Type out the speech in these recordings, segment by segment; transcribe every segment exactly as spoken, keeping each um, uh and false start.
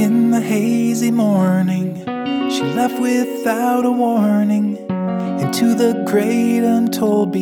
In the hazy morning, she left without a warning into the great untold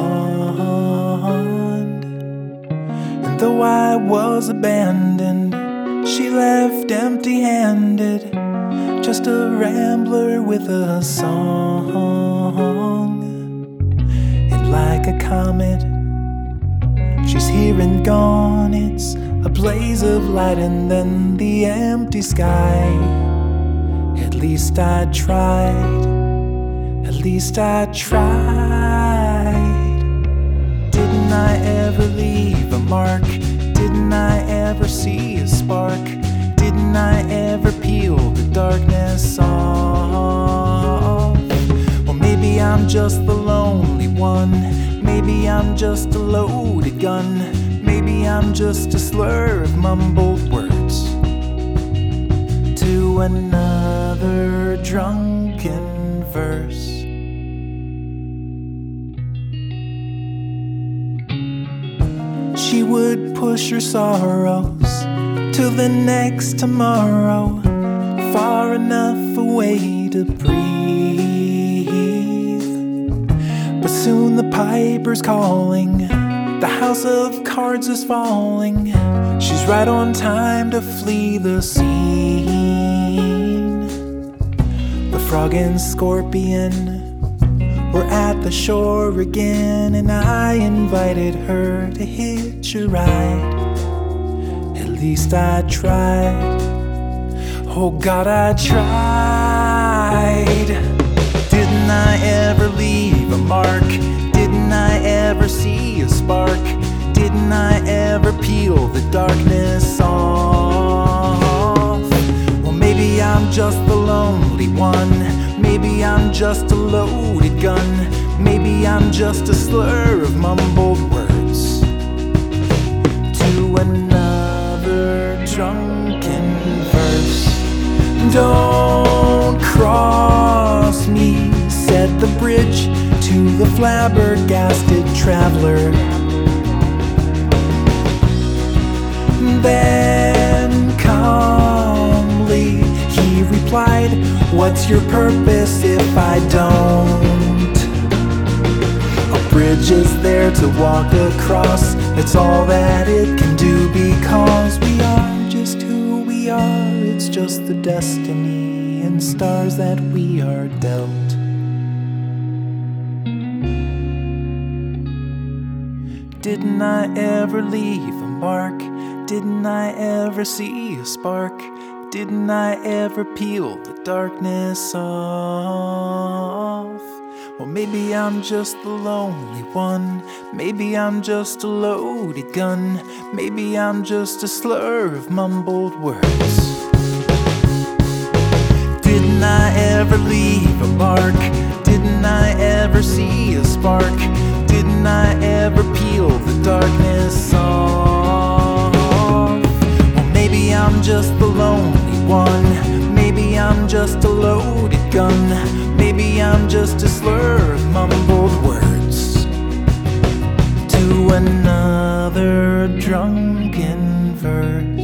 beyond. And though I was abandoned, she left empty-handed, just a rambler with a song. And like a comet, she's here and gone. It's a blaze of light and then the empty sky. At least I tried, at least I tried. Didn't I ever leave a mark? Didn't I ever see a spark? Didn't I ever peel the darkness off? Well, maybe I'm just the lonely one. Maybe I'm just a loaded gun. Maybe I'm just a slur of mumbled words to another drunken verse. She would push her sorrows to the next tomorrow, far enough away to breathe. But soon the piper's calling, the house of cards is falling. She's right on time to flee the scene. The frog and scorpion were at the shore again, and I invited her to hitch a ride. At least I tried. Oh God, I tried. Didn't I ever leave a mark? Didn't I ever see a spark? Didn't I ever peel the darkness off? Well, maybe I'm just the lonely one. Maybe I'm just a loaded gun. Maybe I'm just a slur of mumbled words to another drunken verse. Don't cross me, said the bridge to the flabbergasted traveler. Then calmly he replied, what's your purpose if I don't? A bridge is there to walk across. It's all that it can do, because we are just who we are. It's just the destiny and stars that we are dealt. Didn't I ever leave a mark? Didn't I ever see a spark? Didn't I ever peel the darkness off? Well, maybe I'm just the lonely one. Maybe I'm just a loaded gun. Maybe I'm just a slur of mumbled words. Didn't I ever leave a mark? Didn't I ever see a spark? Didn't I ever peel the darkness off? Well, maybe I'm just the lonely one. Maybe I'm just a loaded gun. Maybe I'm just a slur of mumbled words to another drunken verse.